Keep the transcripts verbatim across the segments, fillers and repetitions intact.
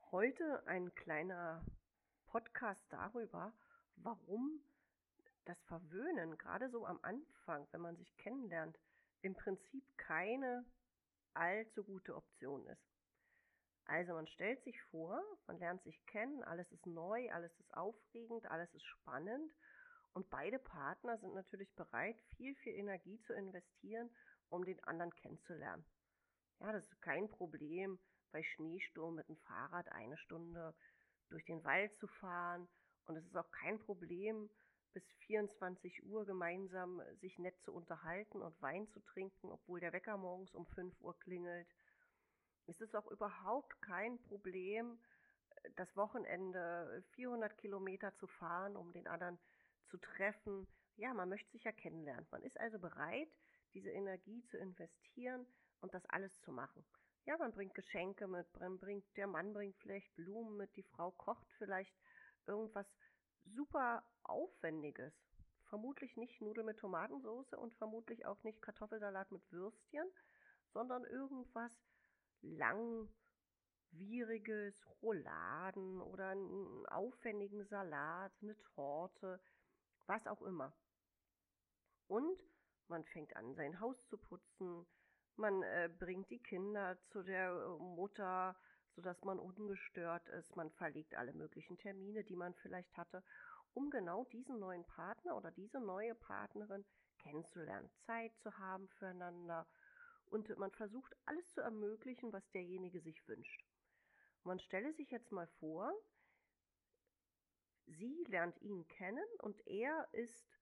Heute ein kleiner Podcast darüber, warum das Verwöhnen gerade so am Anfang, wenn man sich kennenlernt, im Prinzip keine allzu gute Option ist. Also man stellt sich vor, man lernt sich kennen, alles ist neu, alles ist aufregend, alles ist spannend und beide Partner sind natürlich bereit, viel, viel Energie zu investieren, um den anderen kennenzulernen. Ja, das ist kein Problem, bei Schneesturm mit dem Fahrrad eine Stunde durch den Wald zu fahren. Und es ist auch kein Problem, bis vierundzwanzig Uhr gemeinsam sich nett zu unterhalten und Wein zu trinken, obwohl der Wecker morgens um fünf Uhr klingelt. Es ist auch überhaupt kein Problem, das Wochenende vierhundert Kilometer zu fahren, um den anderen zu treffen. Ja, man möchte sich ja kennenlernen. Man ist also bereit, diese Energie zu investieren und das alles zu machen. Ja, man bringt Geschenke mit, man bringt, der Mann bringt vielleicht Blumen mit, die Frau kocht vielleicht irgendwas super Aufwendiges. Vermutlich nicht Nudeln mit Tomatensauce und vermutlich auch nicht Kartoffelsalat mit Würstchen, sondern irgendwas langwieriges, Rouladen oder einen aufwendigen Salat, eine Torte, was auch immer. Und man fängt an, sein Haus zu putzen, man äh, bringt die Kinder zu der äh, Mutter, sodass man ungestört ist, man verlegt alle möglichen Termine, die man vielleicht hatte, um genau diesen neuen Partner oder diese neue Partnerin kennenzulernen, Zeit zu haben füreinander und man versucht alles zu ermöglichen, was derjenige sich wünscht. Man stelle sich jetzt mal vor, sie lernt ihn kennen und er ist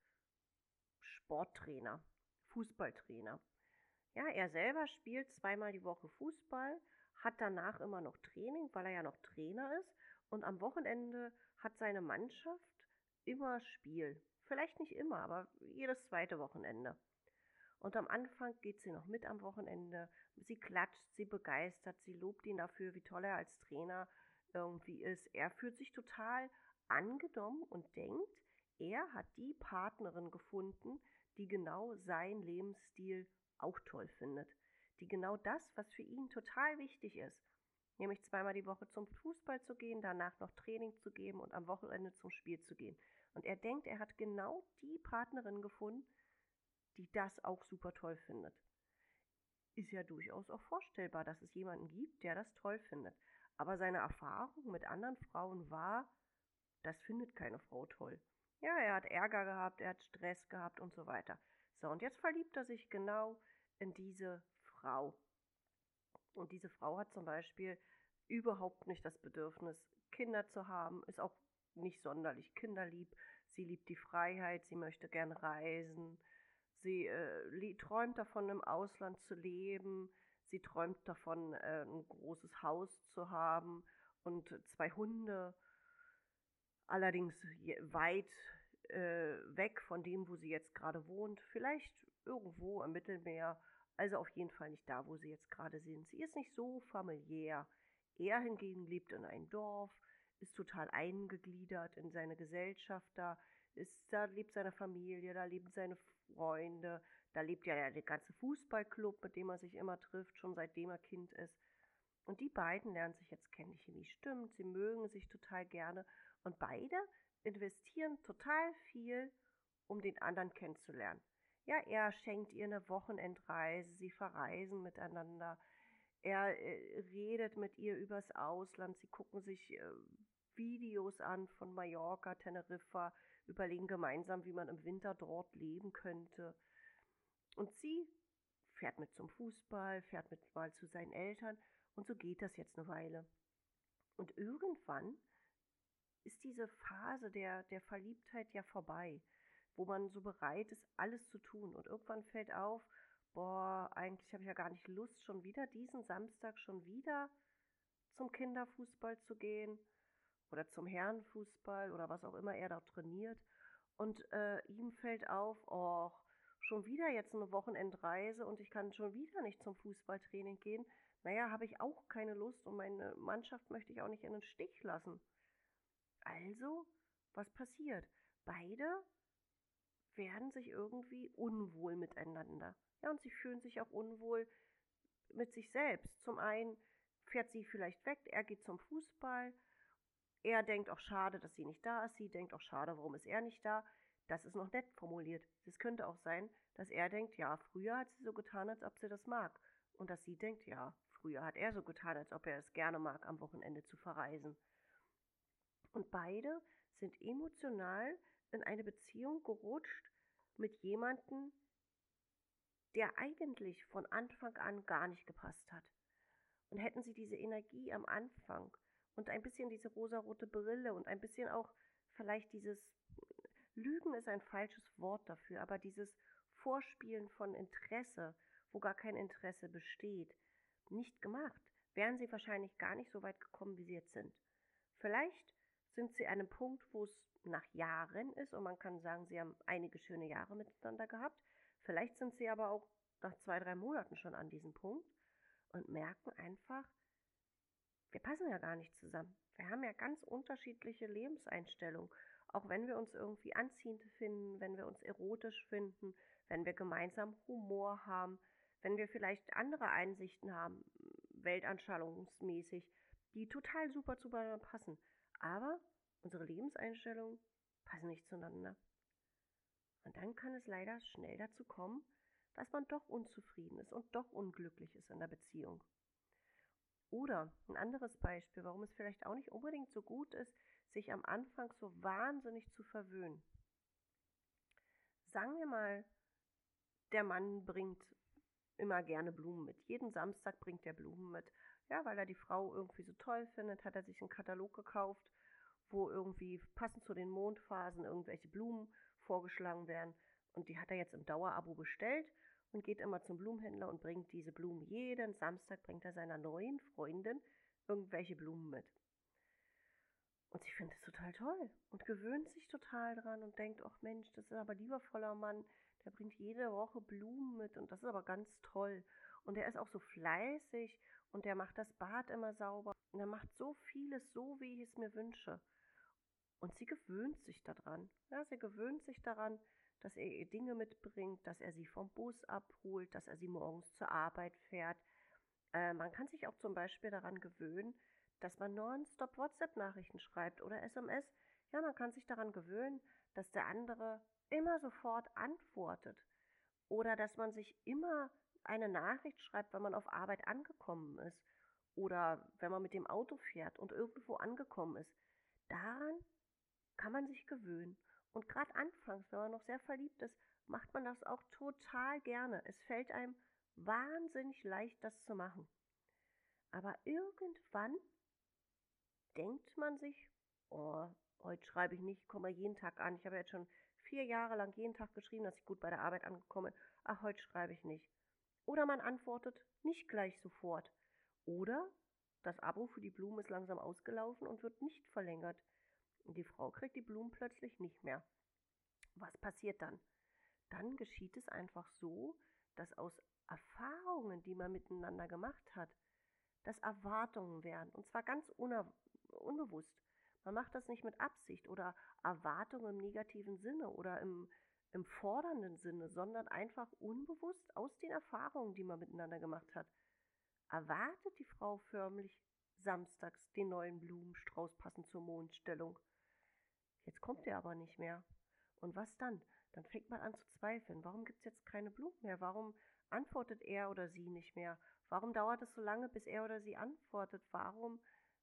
Sporttrainer, Fußballtrainer. Ja, er selber spielt zweimal die Woche Fußball, hat danach immer noch Training, weil er ja noch Trainer ist. Und am Wochenende hat seine Mannschaft immer Spiel. Vielleicht nicht immer, aber jedes zweite Wochenende. Und am Anfang geht sie noch mit am Wochenende. Sie klatscht, sie begeistert, sie lobt ihn dafür, wie toll er als Trainer irgendwie ist. Er fühlt sich total angenommen und denkt, er hat die Partnerin gefunden, die genau seinen Lebensstil auch toll findet. Die genau das, was für ihn total wichtig ist, nämlich zweimal die Woche zum Fußball zu gehen, danach noch Training zu geben und am Wochenende zum Spiel zu gehen. Und er denkt, er hat genau die Partnerin gefunden, die das auch super toll findet. Ist ja durchaus auch vorstellbar, dass es jemanden gibt, der das toll findet. Aber seine Erfahrung mit anderen Frauen war, das findet keine Frau toll. Ja, er hat Ärger gehabt, er hat Stress gehabt und so weiter. So, und jetzt verliebt er sich genau in diese Frau. Und diese Frau hat zum Beispiel überhaupt nicht das Bedürfnis, Kinder zu haben, ist auch nicht sonderlich kinderlieb. Sie liebt die Freiheit, sie möchte gern reisen, sie äh, träumt davon, im Ausland zu leben, sie träumt davon, äh, ein großes Haus zu haben und zwei Hunde, allerdings weit äh, weg von dem, wo sie jetzt gerade wohnt, vielleicht irgendwo am Mittelmeer, also auf jeden Fall nicht da, wo sie jetzt gerade sind. Sie ist nicht so familiär. Er hingegen lebt in einem Dorf, ist total eingegliedert in seine Gesellschaft da, ist, da lebt seine Familie, da leben seine Freunde, da lebt ja der ganze Fußballclub, mit dem er sich immer trifft, schon seitdem er Kind ist. Und die beiden lernen sich jetzt kennen, die Chemie stimmt, sie mögen sich total gerne und beide investieren total viel, um den anderen kennenzulernen. Ja, er schenkt ihr eine Wochenendreise, sie verreisen miteinander, er äh, redet mit ihr übers Ausland, sie gucken sich äh, Videos an von Mallorca, Teneriffa, überlegen gemeinsam, wie man im Winter dort leben könnte. Und sie fährt mit zum Fußball, fährt mit mal zu seinen Eltern und so geht das jetzt eine Weile. Und irgendwann ist diese Phase der, der Verliebtheit ja vorbei, wo man so bereit ist, alles zu tun. Und irgendwann fällt auf, boah, eigentlich habe ich ja gar nicht Lust, schon wieder diesen Samstag schon wieder zum Kinderfußball zu gehen oder zum Herrenfußball oder was auch immer er dort trainiert. Und äh, ihm fällt auf, oh, schon wieder jetzt eine Wochenendreise und ich kann schon wieder nicht zum Fußballtraining gehen. Naja, habe ich auch keine Lust und meine Mannschaft möchte ich auch nicht in den Stich lassen. Also, was passiert? Beide werden sich irgendwie unwohl miteinander. Ja, und sie fühlen sich auch unwohl mit sich selbst. Zum einen fährt sie vielleicht weg, er geht zum Fußball, er denkt auch schade, dass sie nicht da ist, sie denkt auch schade, warum ist er nicht da. Das ist noch nett formuliert. Es könnte auch sein, dass er denkt, ja, früher hat sie so getan, als ob sie das mag. Und dass sie denkt, ja, früher hat er so getan, als ob er es gerne mag, am Wochenende zu verreisen. Und beide sind emotional in eine Beziehung gerutscht mit jemandem, der eigentlich von Anfang an gar nicht gepasst hat. Und hätten sie diese Energie am Anfang und ein bisschen diese rosarote Brille und ein bisschen auch vielleicht dieses, Lügen ist ein falsches Wort dafür, aber dieses Vorspielen von Interesse, wo gar kein Interesse besteht, nicht gemacht, wären sie wahrscheinlich gar nicht so weit gekommen, wie sie jetzt sind. Vielleicht sind sie an einem Punkt, wo es nach Jahren ist und man kann sagen, sie haben einige schöne Jahre miteinander gehabt. Vielleicht sind sie aber auch nach zwei, drei Monaten schon an diesem Punkt und merken einfach, wir passen ja gar nicht zusammen. Wir haben ja ganz unterschiedliche Lebenseinstellungen. Auch wenn wir uns irgendwie anziehend finden, wenn wir uns erotisch finden, wenn wir gemeinsam Humor haben, wenn wir vielleicht andere Einsichten haben, weltanschauungsmäßig, die total super zueinander passen. Aber unsere Lebenseinstellungen passen nicht zueinander. Und dann kann es leider schnell dazu kommen, dass man doch unzufrieden ist und doch unglücklich ist in der Beziehung. Oder ein anderes Beispiel, warum es vielleicht auch nicht unbedingt so gut ist, sich am Anfang so wahnsinnig zu verwöhnen. Sagen wir mal, der Mann bringt immer gerne Blumen mit. Jeden Samstag bringt er Blumen mit. Ja, weil er die Frau irgendwie so toll findet, hat er sich einen Katalog gekauft, wo irgendwie passend zu den Mondphasen irgendwelche Blumen vorgeschlagen werden. Und die hat er jetzt im Dauerabo bestellt und geht immer zum Blumenhändler und bringt diese Blumen. Jeden Samstag bringt er seiner neuen Freundin irgendwelche Blumen mit. Und sie findet es total toll und gewöhnt sich total dran und denkt, ach Mensch, das ist aber ein liebevoller Mann, der bringt jede Woche Blumen mit und das ist aber ganz toll. Und er ist auch so fleißig und der macht das Bad immer sauber und er macht so vieles so, wie ich es mir wünsche. Und sie gewöhnt sich daran. Ja, sie gewöhnt sich daran, dass er ihr Dinge mitbringt, dass er sie vom Bus abholt, dass er sie morgens zur Arbeit fährt. Äh, man kann sich auch zum Beispiel daran gewöhnen, dass man nonstop WhatsApp-Nachrichten schreibt oder S M S. Ja, man kann sich daran gewöhnen, dass der andere immer sofort antwortet. Oder dass man sich immer eine Nachricht schreibt, wenn man auf Arbeit angekommen ist. Oder wenn man mit dem Auto fährt und irgendwo angekommen ist. Daran kann man sich gewöhnen. Und gerade anfangs, wenn man noch sehr verliebt ist, macht man das auch total gerne. Es fällt einem wahnsinnig leicht, das zu machen. Aber irgendwann denkt man sich, oh, heute schreibe ich nicht, komme jeden Tag an. Ich habe jetzt schon vier Jahre lang jeden Tag geschrieben, dass ich gut bei der Arbeit angekommen bin. Ach, heute schreibe ich nicht. Oder man antwortet nicht gleich sofort. Oder das Abo für die Blumen ist langsam ausgelaufen und wird nicht verlängert. Und die Frau kriegt die Blumen plötzlich nicht mehr. Was passiert dann? Dann geschieht es einfach so, dass aus Erfahrungen, die man miteinander gemacht hat, dass Erwartungen werden. Und zwar ganz unbewusst. Man macht das nicht mit Absicht oder Erwartungen im negativen Sinne oder im, im fordernden Sinne, sondern einfach unbewusst aus den Erfahrungen, die man miteinander gemacht hat. Erwartet die Frau förmlich samstags den neuen Blumenstrauß passend zur Mondstellung. Jetzt kommt er aber nicht mehr. Und was dann? Dann fängt man an zu zweifeln. Warum gibt es jetzt keine Blumen mehr? Warum antwortet er oder sie nicht mehr? Warum dauert es so lange, bis er oder sie antwortet? Warum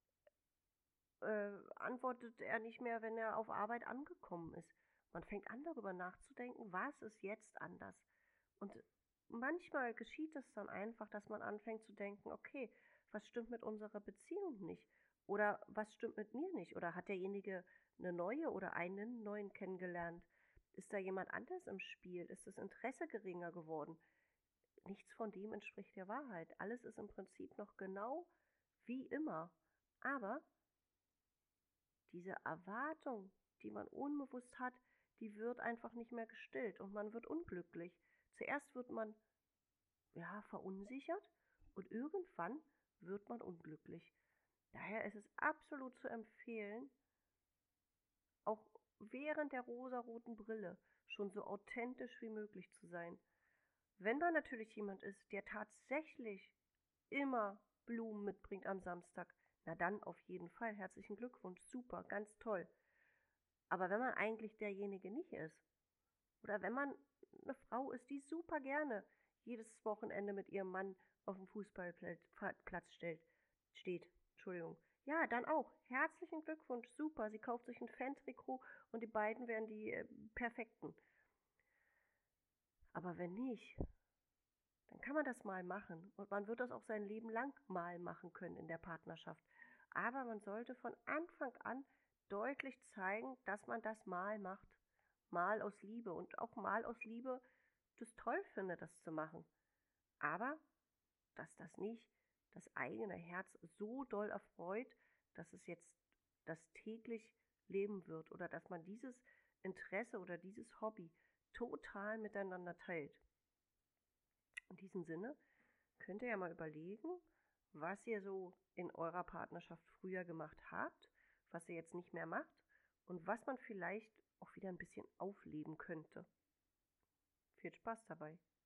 äh, antwortet er nicht mehr, wenn er auf Arbeit angekommen ist? Man fängt an, darüber nachzudenken, was ist jetzt anders? Und manchmal geschieht es dann einfach, dass man anfängt zu denken, okay, was stimmt mit unserer Beziehung nicht? Oder was stimmt mit mir nicht? Oder hat derjenige eine neue oder einen neuen kennengelernt? Ist da jemand anders im Spiel? Ist das Interesse geringer geworden? Nichts von dem entspricht der Wahrheit. Alles ist im Prinzip noch genau wie immer. Aber diese Erwartung, die man unbewusst hat, die wird einfach nicht mehr gestillt und man wird unglücklich. Zuerst wird man ja verunsichert und irgendwann wird man unglücklich. Daher ist es absolut zu empfehlen, auch während der rosaroten Brille schon so authentisch wie möglich zu sein. Wenn man natürlich jemand ist, der tatsächlich immer Blumen mitbringt am Samstag, na dann auf jeden Fall herzlichen Glückwunsch, super, ganz toll. Aber wenn man eigentlich derjenige nicht ist, oder wenn man eine Frau ist, die super gerne jedes Wochenende mit ihrem Mann auf dem Fußballplatz stellt, steht, Entschuldigung. Ja, dann auch. Herzlichen Glückwunsch, super. Sie kauft sich ein Fan-Trikot und die beiden werden die äh, Perfekten. Aber wenn nicht, dann kann man das mal machen. Und man wird das auch sein Leben lang mal machen können in der Partnerschaft. Aber man sollte von Anfang an deutlich zeigen, dass man das mal macht. Mal aus Liebe und auch mal aus Liebe das toll findet, das zu machen. Aber dass das nicht das eigene Herz so doll erfreut, dass es jetzt das täglich Leben wird oder dass man dieses Interesse oder dieses Hobby total miteinander teilt. In diesem Sinne könnt ihr ja mal überlegen, was ihr so in eurer Partnerschaft früher gemacht habt, was ihr jetzt nicht mehr macht und was man vielleicht auch wieder ein bisschen aufleben könnte. Viel Spaß dabei!